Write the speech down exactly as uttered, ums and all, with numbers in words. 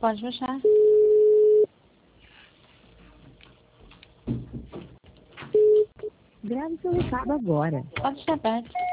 Pode baixar. Grave seu recado agora. Pode deixar aberto.